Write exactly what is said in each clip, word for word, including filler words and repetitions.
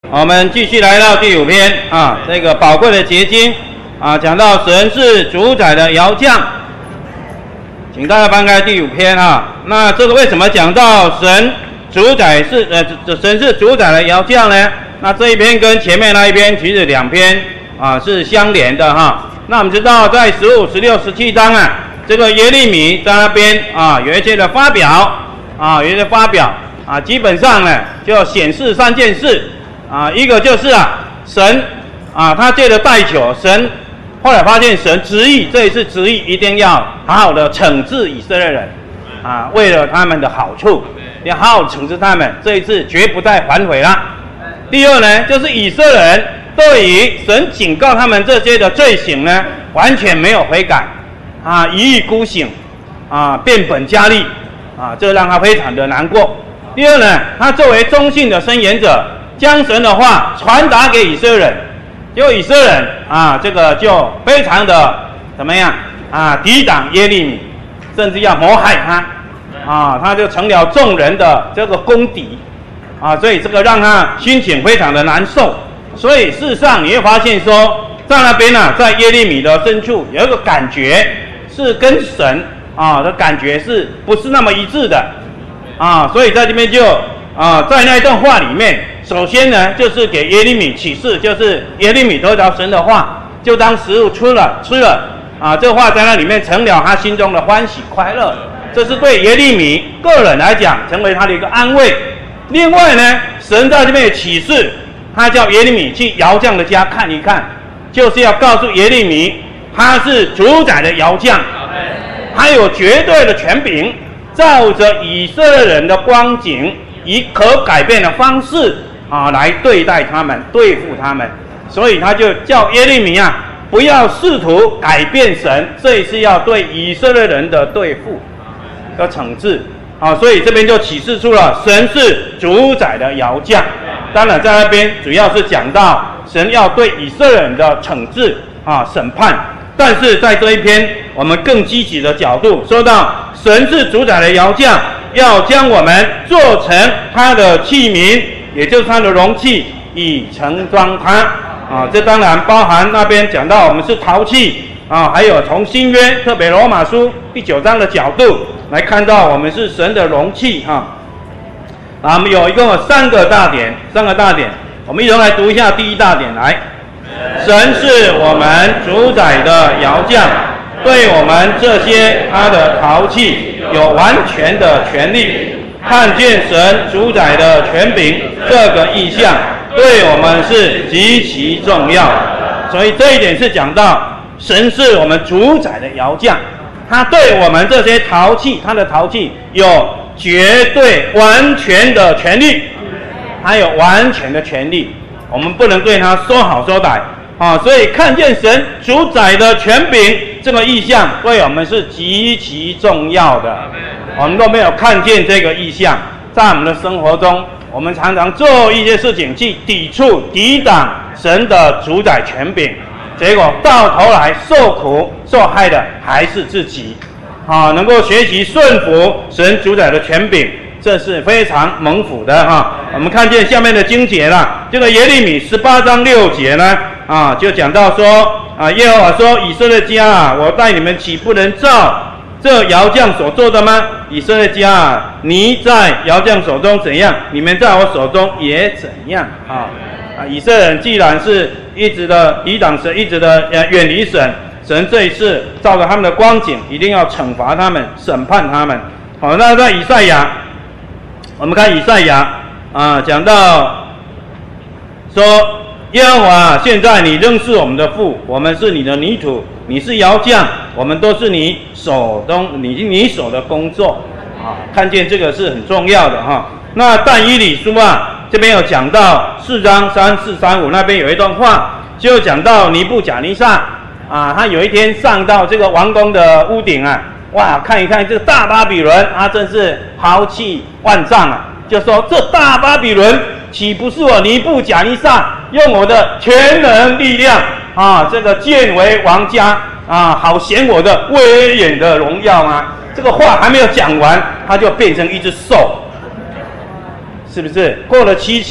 我们继续来到第五篇啊，这个宝贵的结晶啊，讲到神是主宰的窑匠，请大家翻开第五篇啊。那这个为什么讲到神主宰是呃神是主宰的窑匠呢？那这一篇跟前面那一篇其实两篇啊是相连的哈。那我们知道在十五、十六、十七章啊，这个耶利米在那边啊有一些的发表啊，有一些发表啊，基本上呢就显示三件事。啊，一个就是啊，神啊，他借着代求，神后来发现神执意，这一次执意一定要好好的惩治以色列人，啊，为了他们的好处，要好好惩治他们，这一次绝不再反悔了。第二呢，就是以色列人对于神警告他们这些的罪行呢，完全没有悔改，啊，一意孤行，啊，变本加厉，啊，这让他非常的难过。第二呢，他作为忠信的申言者，将神的话传达给以色列人，结果以色列人啊，这个就非常的怎么样啊，抵挡耶利米，甚至要谋害他，啊，他就成了众人的这个公敌，啊，所以这个让他心情非常的难受。所以事实上你会发现说，在那边呢、啊，在耶利米的深处有一个感觉是跟神啊的感觉是不是那么一致的，啊，所以在这边就啊，在那一段话里面。首先呢，就是给耶利米启示，就是耶利米得着神的话，就当食物吃了吃了啊，这话在那里面成了他心中的欢喜快乐，这是对耶利米个人来讲成为他的一个安慰。另外呢，神在这边的启示，他叫耶利米去窑匠的家看一看，就是要告诉耶利米，他是主宰的窑匠，他有绝对的权柄，照着以色列人的光景，以可改变的方式。啊，来对待他们，对付他们，所以他就叫耶利米啊，不要试图改变神，这一次要对以色列人的对付，要惩治啊，所以这边就启示出了神是主宰的窑匠。当然，在那边主要是讲到神要对以色列人的惩治啊、审判，但是在这一篇我们更积极的角度说到，神是主宰的窑匠，要将我们做成他的器皿。也就是它的容器，以盛装它啊，这当然包含那边讲到我们是陶器啊，还有从新约特别罗马书第九章的角度来看到我们是神的容器啊。啊，我们有一共有三个大点，三个大点，我们一同来读一下第一大点来。神是我们主宰的窑匠，对我们这些他的陶器有完全的权利。看见神主宰的权柄这个意象，对我们是极其重要的。所以这一点是讲到神是我们主宰的窑匠，他对我们这些陶器，他的陶器有绝对完全的权利，他有完全的权利，我们不能对他说好说歹啊。所以看见神主宰的权柄这个意象，对我们是极其重要的。我们都没有看见这个意象，在我们的生活中，我们常常做一些事情去抵触、抵挡神的主宰权柄，结果到头来受苦、受害的还是自己。啊，能够学习顺服神主宰的权柄，这是非常蒙福的哈、啊。我们看见下面的经节了，这个耶利米十八章六节呢，啊，就讲到说，啊，耶和华说：“以色列家啊，我待你们岂不能照这窑匠所做的吗？以色列家啊，你在窑匠手中怎样，你们在我手中也怎样啊！啊，以色列人既然是一直的抵挡神，一直的呃远离神，神这一次照着他们的光景，一定要惩罚他们，审判他们。好，那在以赛亚，我们看以赛亚啊，讲到说。耶和华，现在你仍是我们的父，我们是你的泥土，你是窑匠，我们都是你手中你你手的工作啊！看见这个是很重要的哈。那但以理书啊，这边有讲到四章三四三五那边有一段话，就讲到尼布甲尼撒啊，他有一天上到这个王宫的屋顶啊，哇，看一看这个大巴比伦，他真是豪气万丈啊，就说这大巴比伦。岂不是我尼布甲尼撒用我的全能力量啊，这个建为王家啊，好显我的威严的荣耀吗？这个话还没有讲完，他就变成一只兽，是不是？过了七期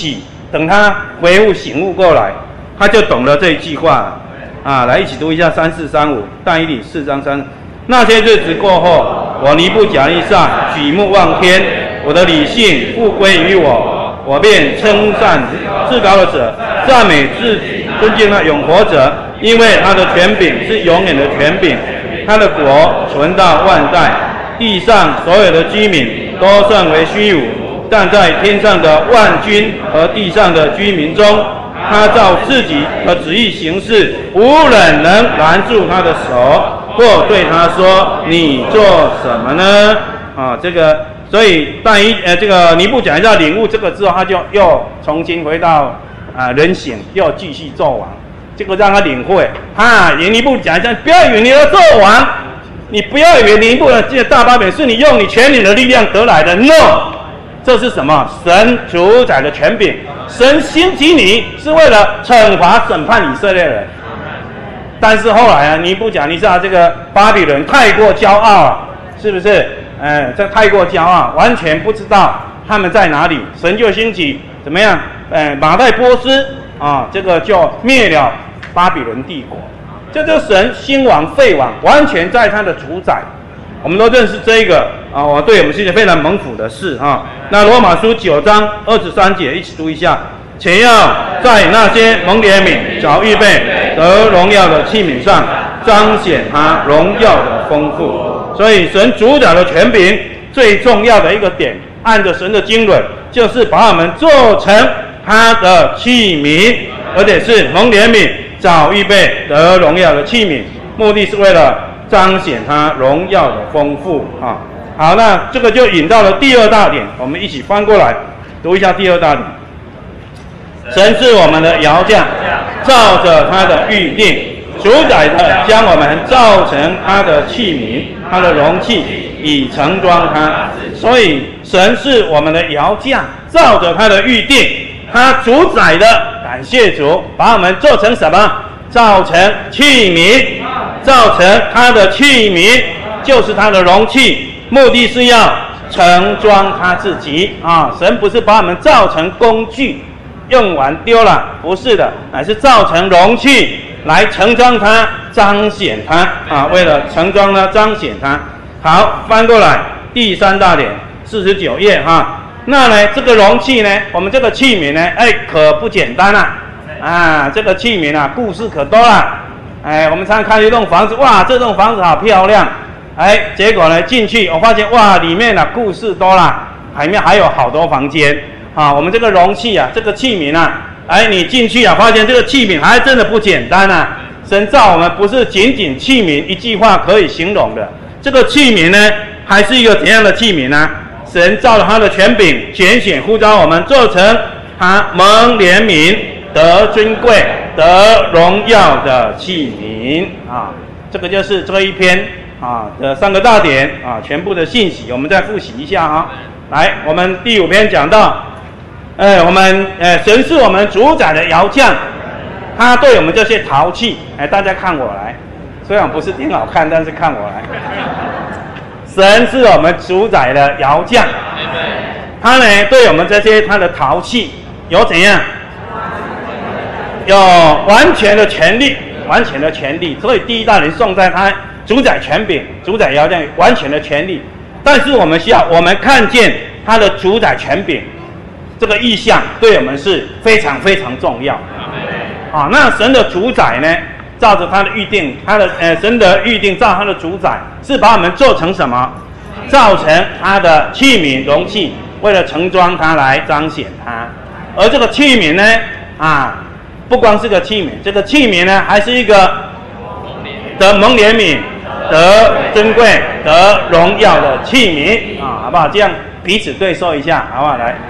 等他恢复醒悟过来，他就懂了这一句话了。啊，来一起读一下三四三五，但以理四章三。那些日子过后，我尼布甲尼撒举目望天，我的理性复归于我，我便称赞至高的者，赞美至尊敬的永活者，因为他的权柄是永远的权柄，他的国存到万代。地上所有的居民都算为虚无，但在天上的万军和地上的居民中，他照自己的旨意行事，无人能拦住他的手，或对他说：“你做什么呢？”啊，这个，所以但一呃，这个尼布甲尼撒领悟这个之后，他就又重新回到啊人形，又继续做王。这个让他领会啊，尼布甲尼撒，不要以为你要做王，你不要以为尼布这大巴比是你用你权柄的力量得来的 ，no。这是什么？神主宰的权柄，神兴起你是为了惩罚审判以色列人。但是后来啊，尼布甲尼撒这个巴比伦太过骄傲了，是不是？哎，这太过骄傲，完全不知道他们在哪里。神就兴起怎么样？哎，马代波斯啊，这个就灭了巴比伦帝国。这就是神兴亡废亡，完全在他的主宰。我们都认识这个啊，我对我们是一件非常蒙福的事啊。那罗马书九章二十三节，一起读一下。且要在那些蒙怜悯、早预备得荣耀的器皿上，彰显他荣耀的丰富。所以神主宰的权柄最重要的一个点，按着神的经纶，就是把我们做成他的器皿，而且是蒙怜悯、早预备得荣耀的器皿，目的是为了彰显他荣耀的丰富啊！好，那这个就引到了第二大点，我们一起翻过来读一下第二大点。神是我们的窑匠，照着他的预定，主宰的将我们造成他的器皿，他的容器，以盛装他。所以神是我们的窑匠，照着他的预定，他主宰的，感谢主，把我们做成什么？造成器皿。造成他的器皿，就是他的容器，目的是要盛装他自己啊！神不是把我们造成工具，用完丢了，不是的，乃是造成容器来盛装它，彰显它啊！为了盛装呢，彰显它。好，翻过来第三大点，四十九页哈。那呢，这个容器呢，我们这个器皿呢，哎，可不简单啦！啊，这个器皿啊，故事可多了。哎，我们常常看一栋房子，哇，这栋房子好漂亮。哎，结果呢进去，我发现哇，里面啊故事多啦，里面还有好多房间啊。我们这个容器啊，这个器皿啊，哎，你进去啊，发现这个器皿还真的不简单啊。神造我们不是仅仅器皿一句话可以形容的，这个器皿呢，还是一个怎样的器皿呢？神造了他的权柄，拣选呼召我们做成他蒙怜悯、得尊贵、得荣耀的器皿啊，这个就是这一篇啊的三个大点啊，全部的信息，我们再复习一下啊。来，我们第五篇讲到，哎，我们呃，神是我们主宰的窑匠，他对我们这些陶器，哎，大家看我来，虽然不是挺好看，但是看我来。神是我们主宰的窑匠，他呢对我们这些他的陶器有怎样？有完全的权利，完全的权利，所以第一大人送在他主宰权柄，主宰窑匠完全的权利。但是我们需要，我们看见他的主宰权柄这个意象，对我们是非常非常重要。啊，那神的主宰呢，照着他的预定，他的呃神的预定，照他的主宰，是把我们做成什么？造成他的器皿容器，为了盛装它来彰显它。而这个器皿呢，啊。不光是个器皿，这个器皿呢，还是一个得蒙怜悯、得珍贵、得荣耀的器皿啊，好不好？这样彼此对说一下，好不好？来。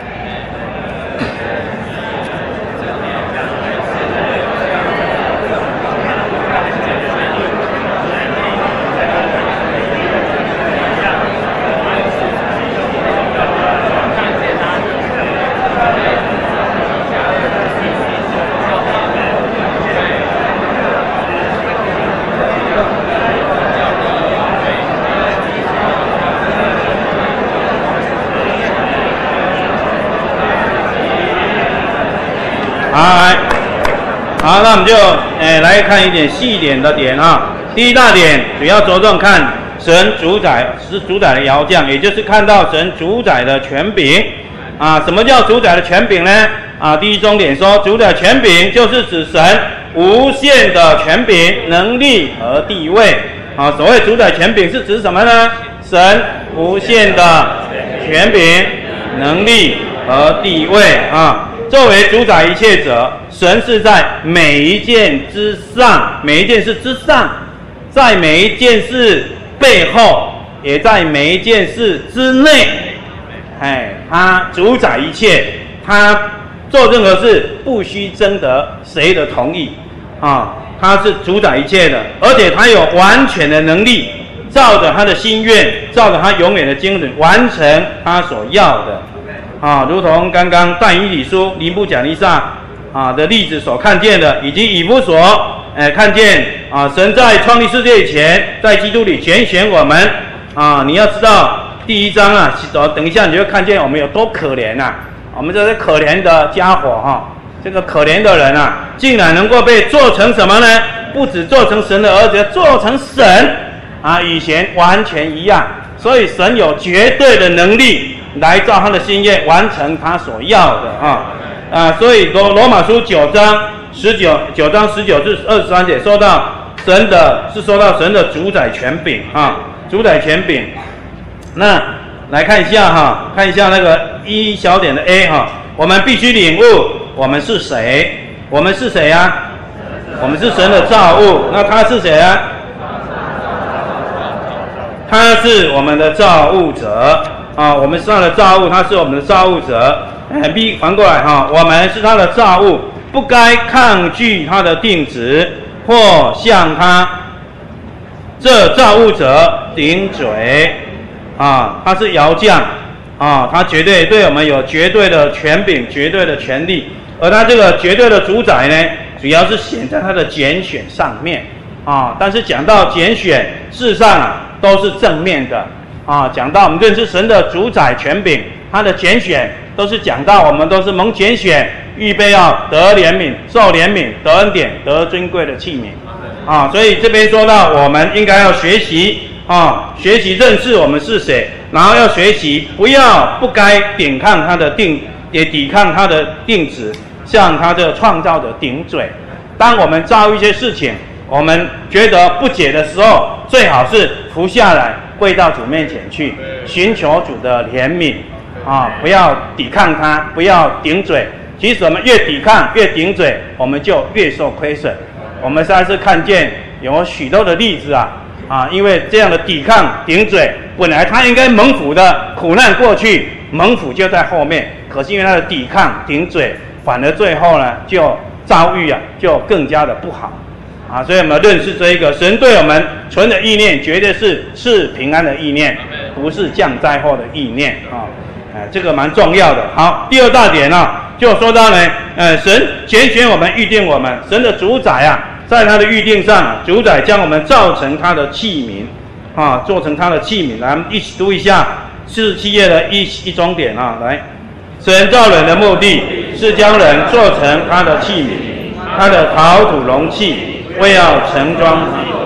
好，那我们就诶来看一点细一点的点啊。第一大点主要着重看神主宰是主宰的窑匠，也就是看到神主宰的权柄啊。什么叫主宰的权柄呢？啊，第一重点说，主宰权柄就是指神无限的权柄、能力和地位。啊，所谓主宰权柄是指什么呢？神无限的权柄、能力和地位啊。作为主宰一切者，神是在每一件之上，每一件事之上，在每一件事背后，也在每一件事之内。哎，他主宰一切，他做任何事不需征得谁的同意啊，他是主宰一切的，而且他有完全的能力，照着他的心愿，照着他永远的精神，完成他所要的。啊，如同刚刚但以理书尼布甲尼撒啊的例子所看见的，以及以弗所，呃，看见啊，神在创立世界以前，在基督里拣选我们啊。你要知道，第一章啊，等一下你就会看见我们有多可怜呐、啊。我们这些可怜的家伙哈、啊，这个可怜的人啊，竟然能够被做成什么呢？不只做成神的儿子，做成神啊，与前完全一样。所以神有绝对的能力来照他的心愿完成他所要的啊啊！所以罗罗马书九章十九九章十九至二十三节说到神的是说到神的主宰权柄啊，主宰权柄。那来看一下哈，看一下那个一小点的 A 哈，我们必须领悟我们是谁，我们是谁啊？我们是神的造物，那他是谁啊？他是我们的造物者啊，我们是他的造物，他是我们的造物者。哎 ，B 反过来哈，我们是他的造物，不该抗拒他的定旨，或向他这造物者顶嘴啊。他是窑匠啊，他绝对对我们有绝对的权柄、绝对的权利，而他这个绝对的主宰呢，主要是显在他的拣选上面啊。但是讲到拣选，事实上啊，都是正面的啊。讲到我们认识神的主宰权柄，他的拣选都是讲到我们都是蒙拣选，预备要得怜悯、受怜悯、得恩典、得尊贵的器皿啊。所以这边说到，我们应该要学习啊，学习认识我们是谁，然后要学习不要不该抵抗他的定，也抵抗他的定旨，向他的创造者顶嘴。当我们遭遇一些事情，我们觉得不解的时候，最好是伏下来，跪到主面前去，寻求主的怜悯啊！不要抵抗他，不要顶嘴。其实我们越抵抗、越顶嘴，我们就越受亏损。我们上次看见有许多的例子啊啊，因为这样的抵抗、顶嘴，本来他应该蒙福的苦难过去，蒙福就在后面，可是因为他的抵抗、顶嘴，反而最后呢，就遭遇啊，就更加的不好。啊，所以我们认识这一个神对我们存的意念，绝对是是平安的意念，不是降灾祸的意念啊。哎，这个蛮重要的。好，第二大点呢、啊，就说到呢，呃，神拣选我们，预定我们，神的主宰啊，在他的预定上、啊，主宰将我们造成他的器皿啊，做成他的器皿。来，一起读一下四十七页的一一中点啊，来，神造人的目的是将人做成他的器皿，他的陶土容器。为要盛装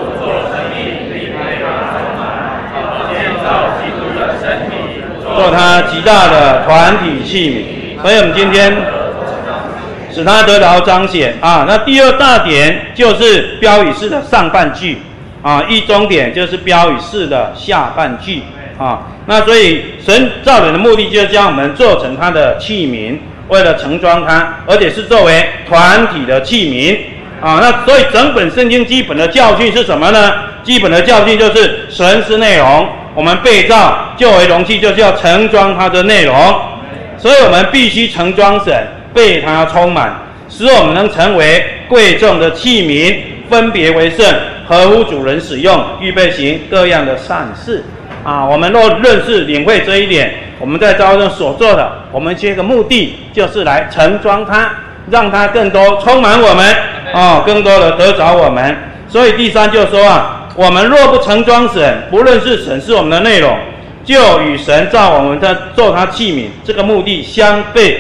做他极大的团体器皿，所以我们今天使他得着彰显啊。那第二大点就是标语式的上半句啊，一中点就是标语式的下半句啊。那所以神造人的目的就是将我们做成他的器皿，为了盛装他，而且是作为团体的器皿。啊，那所以整本圣经基本的教训是什么呢？基本的教训就是神是内容，我们被造就为容器，就是要盛装它的内容。所以我们必须盛装神，被它充满，使我们能成为贵重的器皿，分别为圣，合乎主人使用，预备行各样的善事。啊，我们若认识领会这一点，我们在召中所做的，我们这个目的就是来盛装它，让它更多充满我们。哦，更多的得着我们，所以第三就说啊，我们若不盛装神，不论是审视我们的内容，就与神造我们的做他器皿这个目的相悖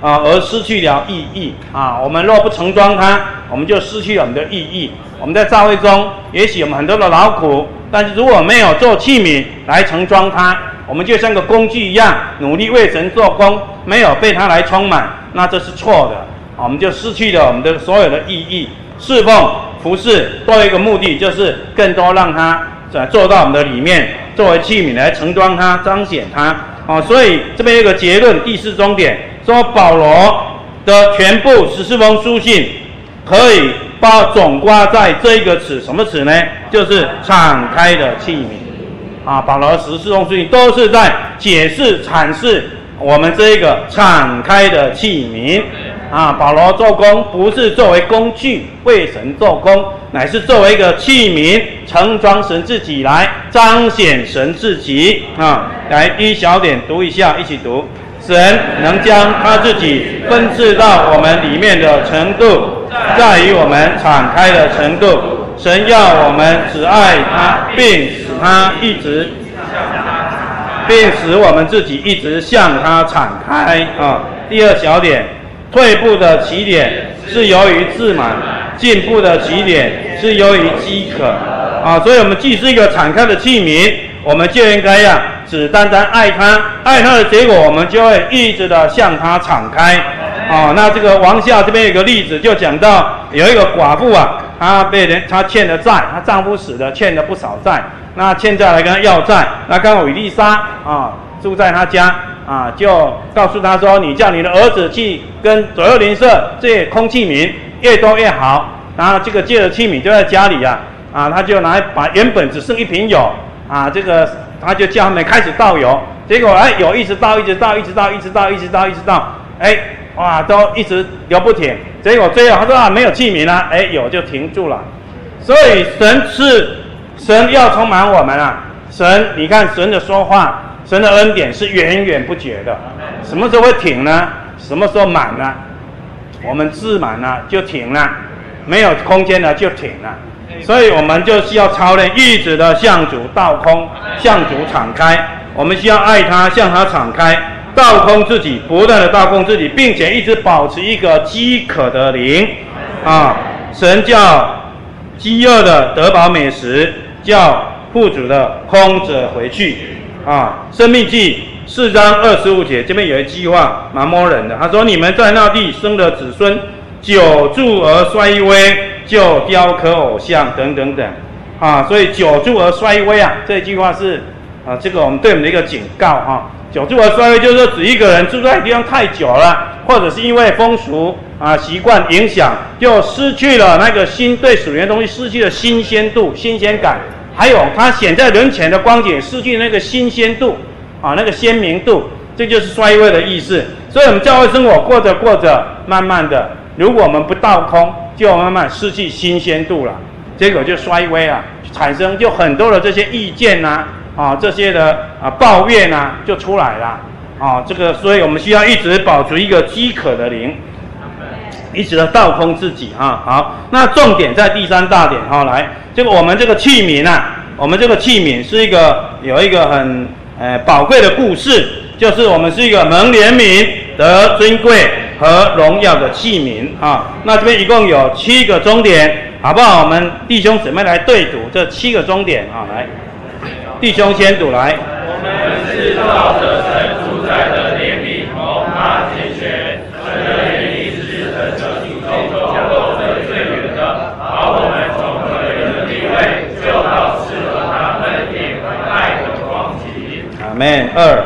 啊而失去了意义啊。我们若不盛装它，我们就失去了我们的意义。我们在教会中，也许我们很多的劳苦，但是如果没有做器皿来盛装它，我们就像个工具一样，努力为神做工，没有被它来充满，那这是错的。我们就失去了我们的所有的意义。侍奉、服侍都有一个目的，就是更多让它做到我们的里面，作为器皿来盛装它、彰显它。哦，所以这边有一个结论，第四终点说，保罗的全部十四封书信可以包总括在这一个词，什么词呢？就是敞开的器皿啊！保罗十四封书信都是在解释、阐释我们这一个敞开的器皿啊！保罗做工不是作为工具为神做工，乃是作为一个器皿，盛装神自己来彰显神自己啊！来，第一小点读一下，一起读。神能将他自己分赐到我们里面的程度，在于我们敞开的程度。神要我们只爱他，并使他一直，并使我们自己一直向他敞开啊。第二小点，退步的起点是由于自满，进步的起点是由于饥渴啊。所以我们既是一个敞开的器皿，我们就应该呀、啊。只单单爱他，爱他的结果，我们就会一直的向他敞开。哦，那这个王下这边有个例子，就讲到有一个寡妇啊，她被人她欠了债，她丈夫死了，欠了不少债，那欠债来跟她要债，那刚好以利沙啊住在她家啊，就告诉她说，你叫你的儿子去跟左右邻舍借空器皿，越多越好。然后这个借的器皿就在家里啊，啊，他就拿把原本只剩一瓶油啊，这个。他就叫他们开始倒油，结果哎，油一直倒，一直倒，一直倒，一直倒，一直倒，一直倒，哎，哇，都一直流不停。结果最后他说啊，没有器皿了，哎，油就停住了。所以神是神要充满我们啊，神，你看神的说话，神的恩典是源源不绝的。什么时候会停呢？什么时候满呢？我们自满了就停了，没有空间了就停了。所以我们就需要操练，一直的向主倒空，向主敞开。我们需要爱他，向他敞开，倒空自己，不断的倒空自己，并且一直保持一个饥渴的灵啊！神叫饥饿的得饱美食，叫富足的空着回去啊！生命记四章二十五节，这边有一句话蛮摸人的，他说：“你们在那地生了子孙，久住而衰微。”就雕刻偶像等等等，啊，所以久住而衰微啊，这句话是啊，这个我们对我们的一个警告哈。久住而衰微，就是说指一个人住在地方太久了，或者是因为风俗啊习惯影响，就失去了那个新对属灵的东西失去了新鲜度、新鲜感，还有他显在人前的光景失去那个新鲜度啊，那个鲜明度，这就是衰微的意思。所以我们教会生活过着过着，慢慢的，如果我们不倒空，就慢慢失去新鲜度了，结果就衰微了，产生就很多的这些意见呐、啊，啊这些的啊抱怨呐、啊、就出来了，啊这个，所以我们需要一直保持一个饥渴的灵，一直的倒空自己啊。好，那重点在第三大点哈、啊，来，这个我们这个器皿啊，我们这个器皿是一个有一个很呃宝贵的故事，就是我们是一个蒙怜悯得尊贵和荣耀的器皿啊，那这边一共有七个终点，好不好？我们弟兄姊妹来对读这七个终点啊，来，弟兄先读来。 我们是照着神主宰的怜悯，蒙他拣选，神的原意是神的主中走得最远的，把我们从可怜的地位救到适合他恩典和爱的光景。 阿们。二。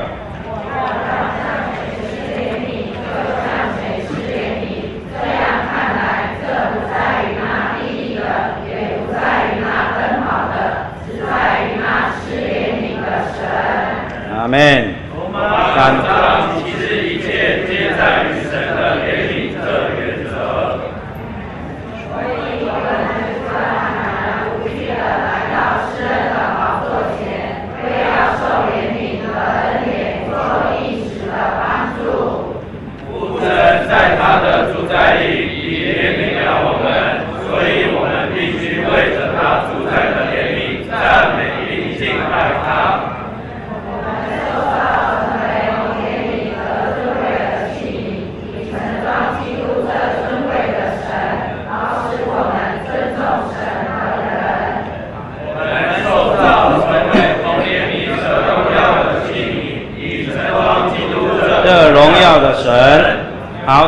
阿们。三。 其实一切皆在于神的怜悯这原则。所以我们就坦然无惧地来到施恩的宝座前，为要受怜悯和恩典做一时的帮助。父神在他的主宰里已怜悯了我们，所以我们必须为着他主宰的怜悯赞美并敬拜他。我们受到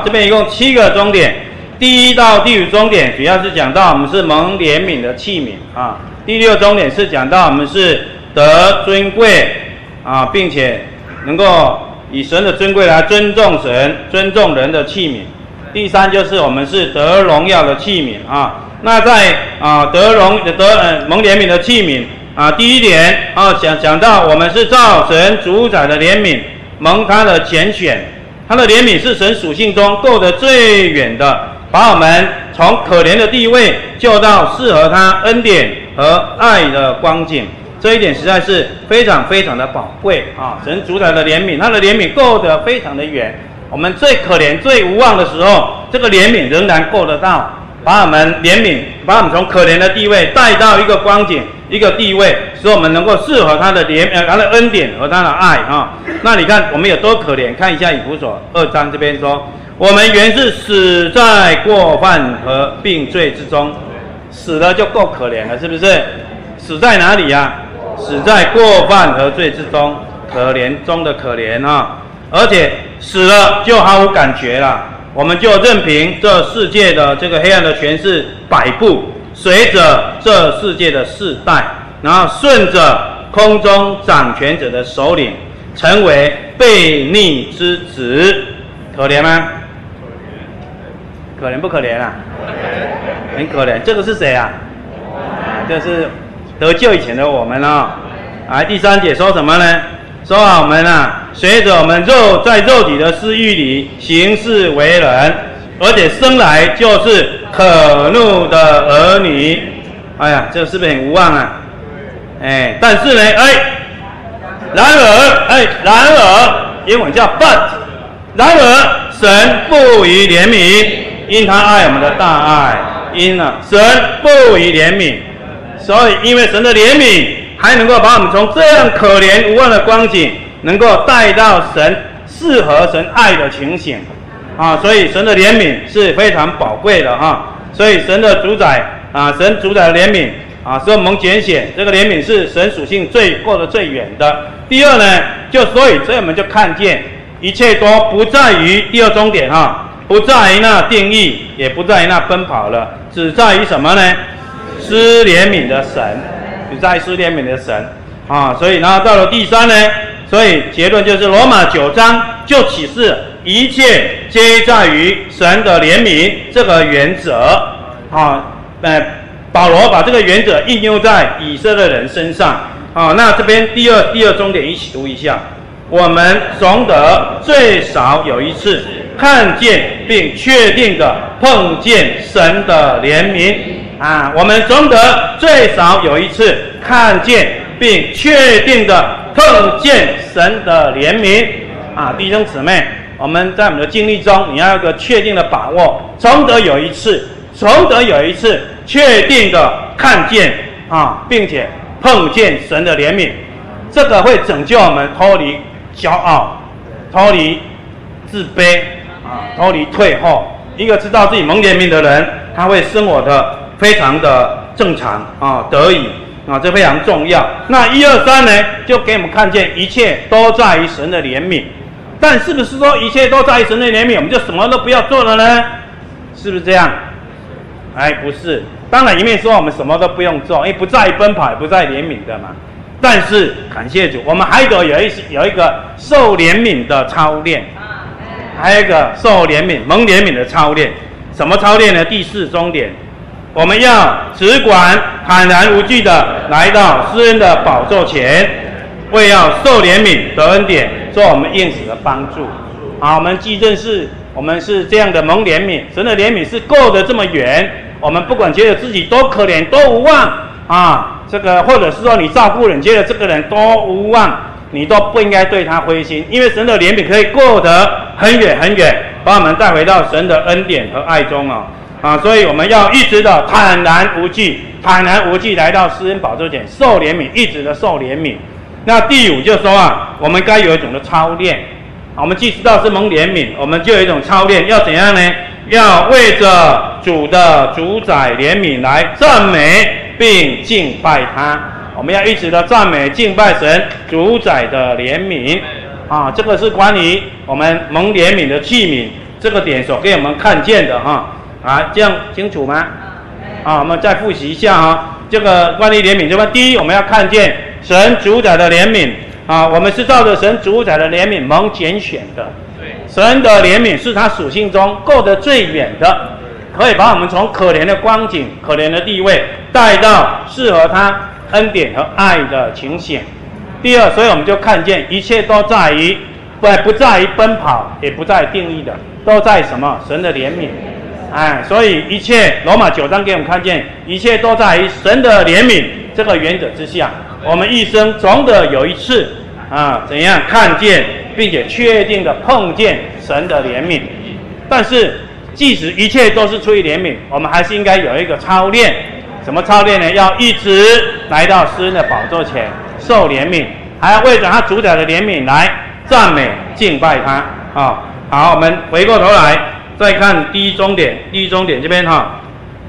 这边一共七个终点，第一到第五终点主要是讲到我们是蒙怜悯的器皿啊，第六终点是讲到我们是得尊贵啊，并且能够以神的尊贵来尊重神、尊重人的器皿。第三就是我们是得荣耀的器皿啊。那在啊得荣得呃蒙怜悯的器皿啊，第一点啊讲讲到我们是照神主宰的怜悯，蒙他的拣选，他的怜悯是神属性中够得最远的，把我们从可怜的地位救到适合他恩典和爱的光景。这一点实在是非常非常的宝贵啊！神主宰的怜悯，他的怜悯够得非常的远。我们最可怜、最无望的时候，这个怜悯仍然够得到，把我们怜悯，把我们从可怜的地位带到一个光景、一个地位，使我们能够适合他的怜呃他的恩典和他的爱啊！那你看我们有多可怜？看一下以弗所二章这边说，我们原是死在过犯和病罪之中，死了就够可怜了，是不是？死在哪里呀、啊？死在过犯和罪之中，可怜中的可怜啊！而且死了就毫无感觉了，我们就任凭这世界的这个黑暗的权势摆布，随着这世界的世代，然后顺着空中掌权者的首领，成为悖逆之子。可怜吗？可怜不可怜啊？很可怜。这个是谁啊？这是得救以前的我们啊、哦！啊，第三节说什么呢？说啊，我们啊，随着我们肉在肉体的私欲里行事为人，而且生来就是可怒的儿女。哎呀，这是不是很无望啊？哎，但是呢，哎，然而，哎，然而，英文叫 but， 然而神不遗怜悯，因他爱我们的大爱，因啊，神不遗怜悯。所以，因为神的怜悯，还能够把我们从这样可怜无望的光景，能够带到神适合神爱的情形，啊，所以神的怜悯是非常宝贵的哈、啊。所以神的主宰啊，神主宰的怜悯啊，使我们拣选这个怜悯是神属性最过得最远的。第二呢，就所以所以我们就看见一切都不在于第二终点哈、啊，不在于那定义，也不在于那奔跑了，只在于什么呢？施怜悯的神，只在施怜悯的神啊，所以然后到了第三呢，所以结论就是罗马九章就启示一切皆在于神的怜悯这个原则啊，呃，保罗把这个原则应用在以色列人身上啊。那这边第二第二终点一起读一下，我们总得最少有一次看见并确定的碰见神的怜悯。啊，我们总得最少有一次看见并确定的碰见神的怜悯啊，弟兄姊妹，我们在我们的经历中，你要有个确定的把握，总得有一次，总得有一次确定的看见啊，并且碰见神的怜悯，这个会拯救我们脱离骄傲，脱离自卑啊，脱离退后。一个知道自己蒙怜悯的人，他会生活的非常的正常啊，得以啊，这非常重要。那一二三呢，就给我们看见一切都在于神的怜悯。但是不是说一切都在于神的怜悯，我们就什么都不要做了呢？是不是这样？哎，不是。当然一面说我们什么都不用做，因为不在于奔跑，也不在于怜悯的嘛。但是感谢主，我们还得有一有一个受怜悯的操练，还有一个受怜悯、蒙怜悯的操练。什么操练呢？第四终点。我们要只管坦然无惧的来到施恩的宝座前，为要受怜悯得恩典，做我们应许的帮助。好，我们既认识我们是这样的蒙怜悯，神的怜悯是够得这么远，我们不管觉得自己多可怜多无望啊，这个或者是说你照顾人，觉得这个人多无望，你都不应该对他灰心，因为神的怜悯可以够得很远很远，把我们带回到神的恩典和爱中啊。啊，所以我们要一直的坦然无惧，坦然无惧来到施恩宝座前受怜悯，一直的受怜悯。那第五就说啊，我们该有一种的操练。我们既知道是蒙怜悯，我们就有一种操练，要怎样呢？要为着主的主宰怜悯来赞美并敬拜他。我们要一直的赞美敬拜神主宰的怜悯啊，这个是关于我们蒙怜悯的器皿这个点所给我们看见的哈，啊，这样清楚吗？啊，我们再复习一下哈，这个关于怜悯这边，第一我们要看见神主宰的怜悯啊，我们是照着神主宰的怜悯蒙拣选的，神的怜悯是他属性中够得最远的，可以把我们从可怜的光景、可怜的地位带到适合他恩典和爱的情形。第二，所以我们就看见一切都在于不不在于奔跑，也不在于定义的，都在什么？神的怜悯。哎，所以一切罗马九章给我们看见，一切都在于神的怜悯这个原则之下。我们一生总得有一次啊，怎样看见并且确定的碰见神的怜悯。但是，即使一切都是出于怜悯，我们还是应该有一个操练。什么操练呢？要一直来到施恩的宝座前受怜悯，还要为着他主宰的怜悯来赞美敬拜他啊。好，我们回过头来再看第一终点，第一终点这边哈，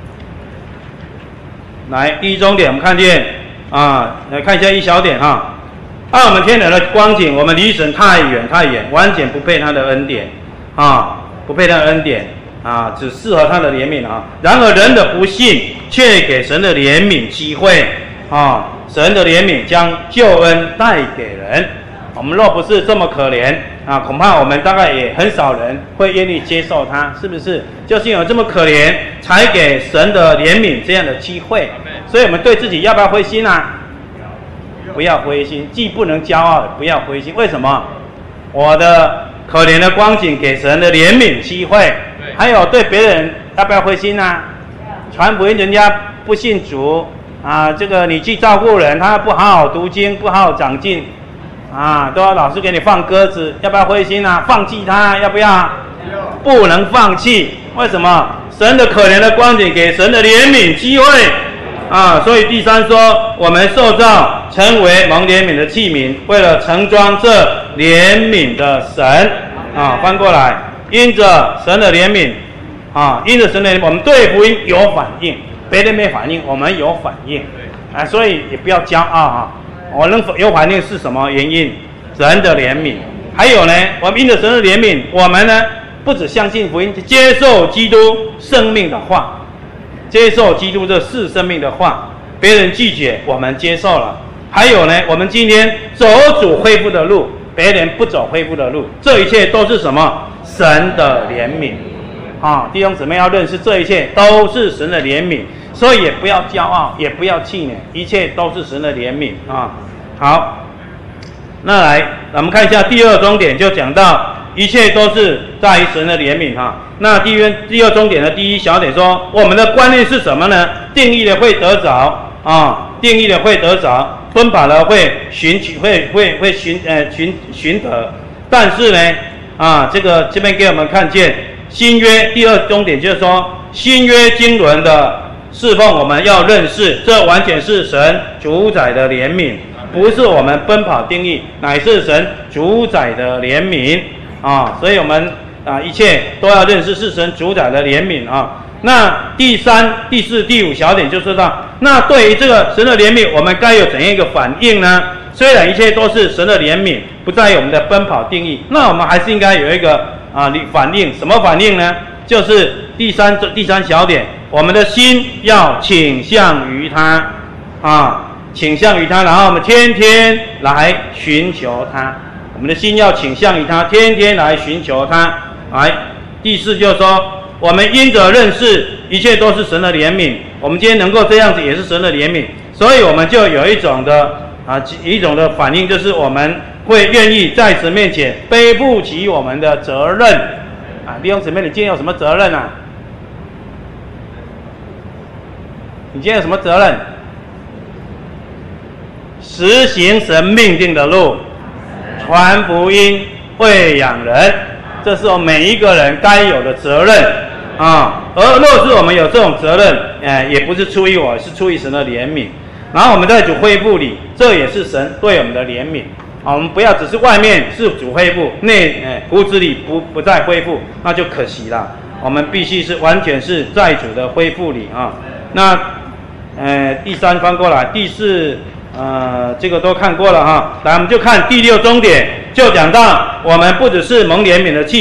来第一终点我们看见啊，来看一下一小点哈。按我们天然的光景，我们离神太远太远，完全不配他的恩典啊，不配他的恩典啊，只适合他的怜悯啊。然而人的不信，却给神的怜悯机会啊，神的怜悯将救恩带给人。我们若不是这么可怜啊，恐怕我们大概也很少人会愿意接受他，是不是？就是有这么可怜，才给神的怜悯这样的机会。所以我们对自己要不要灰心啊？不要灰心，既不能骄傲，不要灰心。为什么？我的可怜的光景给神的怜悯机会，还有对别人要不要灰心啊？传福音人家不信主啊，这个你去照顾人，他不好好读经，不好好长进。啊，都要老师给你放鸽子，要不要灰心啊？放弃他，要不要？不能放弃。为什么？神的可怜的光景给神的怜悯机会啊！所以第三说，我们受造成为蒙怜悯的器皿，为了盛装这怜悯的神啊。翻过来，因着神的怜悯啊，因着神的怜悯，我们对福音有反应，别人没反应，我们有反应啊，所以也不要骄傲啊。我能有反应是什么原因？神的怜悯。还有呢，我们因着神的怜悯，我们呢不只相信福音，接受基督生命的话，接受基督这是生命的话，别人拒绝，我们接受了。还有呢，我们今天走主恢复的路，别人不走恢复的路，这一切都是什么？神的怜悯啊！弟兄姊妹要认识，这一切都是神的怜悯。所以也不要骄傲，也不要气馁，一切都是神的怜悯啊。好，那来我们看一下第二终点，就讲到一切都是在于神的怜悯哈。那第一第二终点的第一小点说，我们的观念是什么呢？定义的会得着啊，定义的会得着，奔跑的会寻取，会会会寻呃寻寻得。但是呢啊，这个这边给我们看见新约第二终点，就是说新约经纶的侍奉，我们要认识，这完全是神主宰的怜悯，不是我们奔跑定义，乃是神主宰的怜悯啊！所以我们啊，一切都要认识是神主宰的怜悯啊。那第三、第四、第五小点就说到，那对于这个神的怜悯，我们该有怎样一个反应呢？虽然一切都是神的怜悯，不在于我们的奔跑定义，那我们还是应该有一个啊反应，什么反应呢？就是第三第三小点。我们的心要倾向于他啊，倾向于他，然后我们天天来寻求他。我们的心要倾向于他，天天来寻求他。来，第四就是说，我们因着认识一切都是神的怜悯，我们今天能够这样子也是神的怜悯，所以我们就有一种的啊一种的反应，就是我们会愿意在神面前背负起我们的责任啊。弟兄姊妹，你今天有什么责任啊？你今天有什么责任？实行神命定的路，传福音，喂养人，这是我们每一个人该有的责任啊。而若是我们有这种责任，呃，也不是出于我，是出于神的怜悯。然后我们在主恢复里，这也是神对我们的怜悯啊。我们不要只是外面是主恢复，内呃骨子里不不再恢复，那就可惜了。我们必须是完全是在主的恢复里啊。那呃，第三翻过来，第四，呃，这个都看过了哈。来，我们就看第六终点，就讲到我们不只是蒙怜悯的器皿，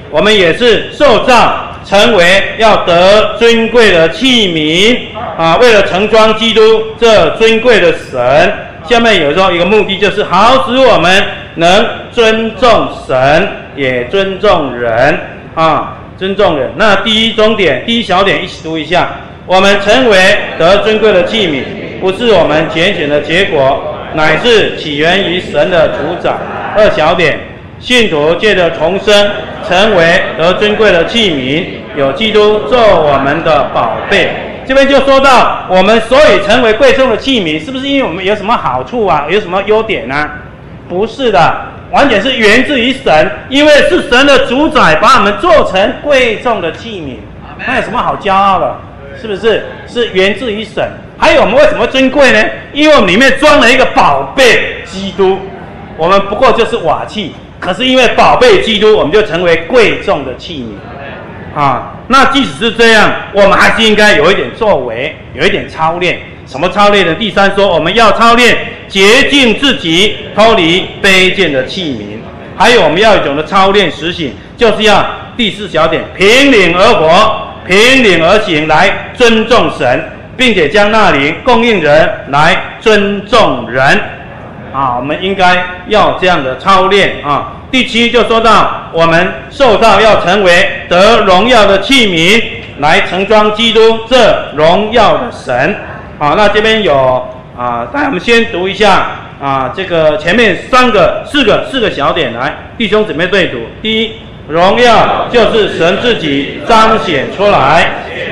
我们也是受造成为要得尊贵的器皿啊，为了盛装基督这尊贵的神。下面有时候一个目的就是好使我们能尊重神，也尊重人啊，尊重人。那第一中点，第一小点一起读一下：我们成为得尊贵的器皿，不是我们拣选的结果，乃是起源于神的主宰。二小点，信徒借着重生，成为得尊贵的器皿，有基督做我们的宝贝。这边就说到，我们所以成为贵重的器皿，是不是因为我们有什么好处啊，有什么优点啊？不是的，完全是源自于神，因为是神的主宰把我们做成贵重的器皿，那有什么好骄傲的？是不是？是源自于神。还有我们为什么尊贵呢？因为我们里面装了一个宝贝基督，我们不过就是瓦器，可是因为宝贝基督，我们就成为贵重的器皿。啊，那即使是这样，我们还是应该有一点作为，有一点操练。什么操练呢？第三说，我们要操练洁净自己，脱离卑贱的器皿。还有我们要有一种的操练实行，就是要第四小点，凭领而活，凭领而行，来尊重神，并且将那灵供应人，来尊重人。啊，我们应该要这样的操练啊。第七就说到，我们受造要成为得荣耀的器皿，来盛装基督这荣耀的神。好，那这边有啊，来我们先读一下啊，这个前面三个、四个、四个小点，来，弟兄姊妹对读。第一，荣耀就是神自己彰显出来。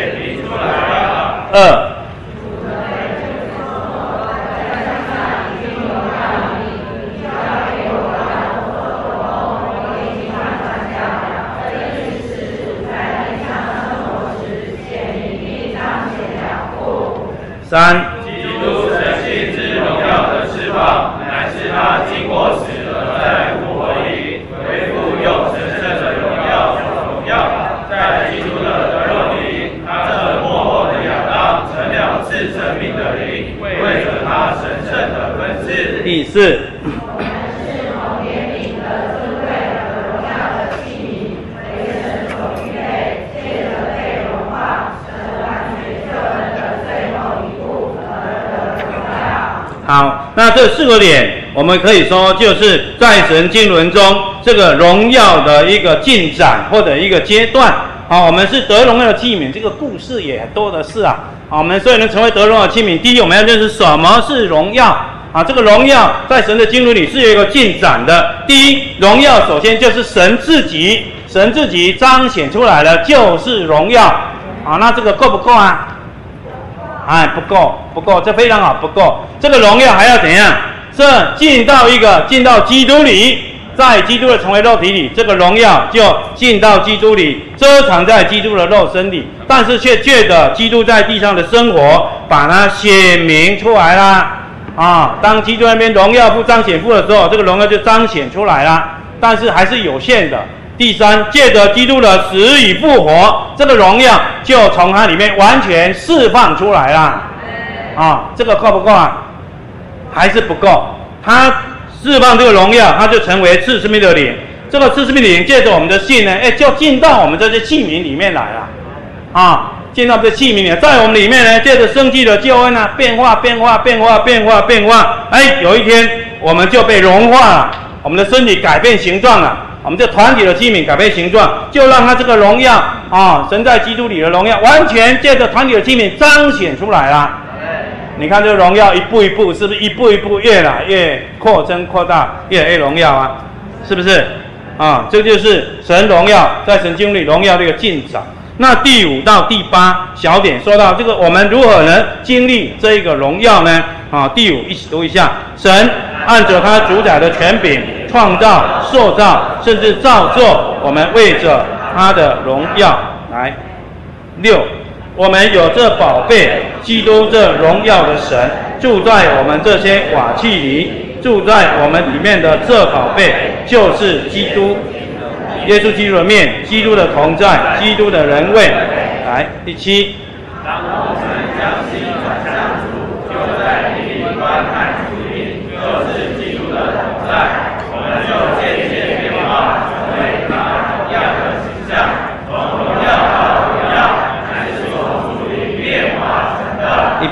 二，三， 基督神性之荣耀的释放，乃是他经过死而再复活里，恢复用神圣的荣耀所荣耀。在基督的得肉里，他这幕后的亚当成了赐生命的灵，为着他神圣的分赐。 第四，好，那这四个点，我们可以说就是在神经纶中这个荣耀的一个进展或者一个阶段。好，我们是得荣耀的器皿，这个故事也多的是啊。好，我们所以能成为得荣耀的器皿，第一，我们要认识什么是荣耀啊。这个荣耀在神的经纶里是有一个进展的。第一，荣耀首先就是神自己，神自己彰显出来的就是荣耀啊。那这个够不够啊？哎，不够，不够，这非常好，不够。这个荣耀还要怎样？这进到一个进到基督里，在基督的成为肉体里，这个荣耀就进到基督里，遮藏在基督的肉身里，但是却借着基督在地上的生活，把它显明出来啦。啊，当基督那边荣耀不彰显父的时候，这个荣耀就彰显出来啦，但是还是有限的。第三，借着基督的死与复活，这个荣耀就从它里面完全释放出来啦。啊，这个够不够啊？还是不够。它释放这个荣耀，它就成为赐生命的灵。这个赐生命的灵借着我们的信呢，哎，就进到我们这些器皿里面来了。啊，进到这器皿里，在我们里面呢，借着生机的救恩啊，变化、变化、变化、变化、变化。哎，有一天我们就被融化了，我们的身体改变形状了。我们这团体的器皿改变形状，就让它这个荣耀啊，神在基督里的荣耀，完全借着团体的器皿彰显出来啦。你看这个荣耀一步一步，是不是一步一步越来越扩增扩大，越来越荣耀啊？是不是？啊，这就是神荣耀在神经里荣耀的一个进展。那第五到第八小点说到这个，我们如何能经历这个荣耀呢？啊，第五一起读一下：神按着他主宰的权柄，创造、塑造，甚至造作我们，为着他的荣耀。来，六，我们有这宝贝，基督这荣耀的神住在我们这些瓦器里，住在我们里面的这宝贝就是基督。耶稣基督的面，基督的同在，基督的人位。来，第七。当我们将心转向主，就在灵里观看主名，就是基督的同在，我们就渐渐变化，成为他荣耀的形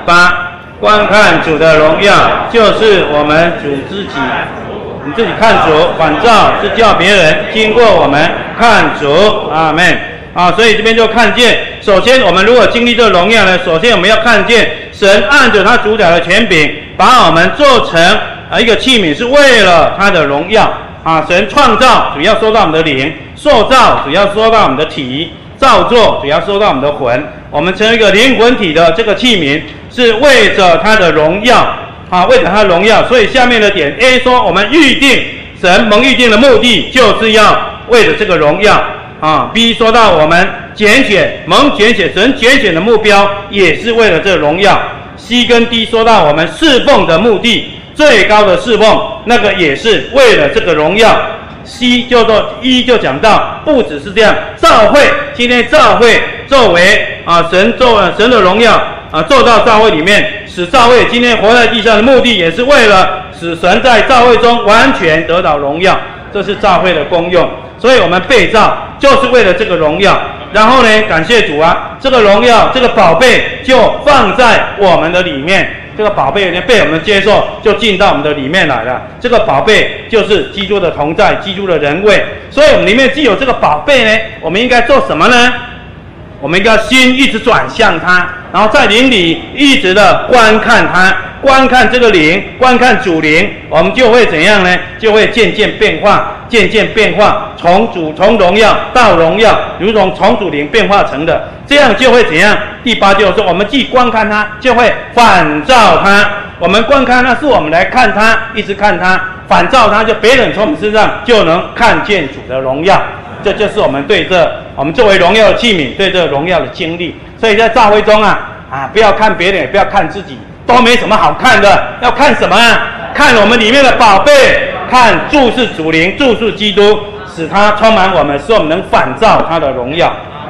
八，观看主的荣耀，就是我们主自己。你自己看主，反照是叫别人经过我们看主。阿们。啊，所以这边就看见，首先我们如果经历这个荣耀呢，首先我们要看见神按着他主宰的权柄，把我们做成啊一个器皿，是为了他的荣耀。啊，神创造主要说到我们的灵，塑造主要说到我们的体，造作主要说到我们的魂。我们成为一个灵魂体的这个器皿，是为着他的荣耀。啊，为着他的荣耀，所以下面的点 A 说，我们预定神蒙预定的目的，就是要为了这个荣耀。啊 ，B 说到我们拣选蒙拣选，神拣选的目标也是为了这个荣耀。C 跟 D 说到我们侍奉的目的，最高的侍奉，那个也是为了这个荣耀。C 就做一就讲到，不只是这样，教会今天教会作为啊神做神的荣耀啊，做到教会里面，使教会今天活在地上的目的，也是为了使神在教会中完全得到荣耀，这是教会的功用。所以我们被造就是为了这个荣耀。然后呢，感谢主啊，这个荣耀这个宝贝就放在我们的里面，这个宝贝已经被我们接受，就进到我们的里面来了。这个宝贝就是基督的同在，基督的人位。所以我们里面既有这个宝贝呢，我们应该做什么呢？我们应该心一直转向他，然后在灵里一直的观看他，观看这个灵，观看主灵，我们就会怎样呢？就会渐渐变化，渐渐变化，从主从荣耀到荣耀，如同从主灵变化成的，这样就会怎样？第八就是说，我们既观看他，就会反照他。我们观看他，是我们来看他，一直看他，反照他，就别人从我们身上就能看见主的荣耀。这就是我们对这我们作为荣耀的器皿，对这荣耀的经历。所以在教会中啊啊，不要看别人，也不要看自己，都没什么好看的。要看什么啊？看我们里面的宝贝，看注视主灵，注视基督，使他充满我们，使我们能反照他的荣耀。